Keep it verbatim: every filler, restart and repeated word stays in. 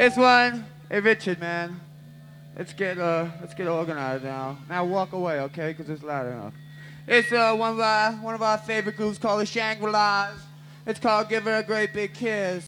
This one, hey Richard, man. Let's get uh, let's get organized now. Now walk away, okay? Because it's loud enough. It's uh, one of our one of our favorite groups called the Shangri-Las. It's called "Give Her a Great Big Kiss."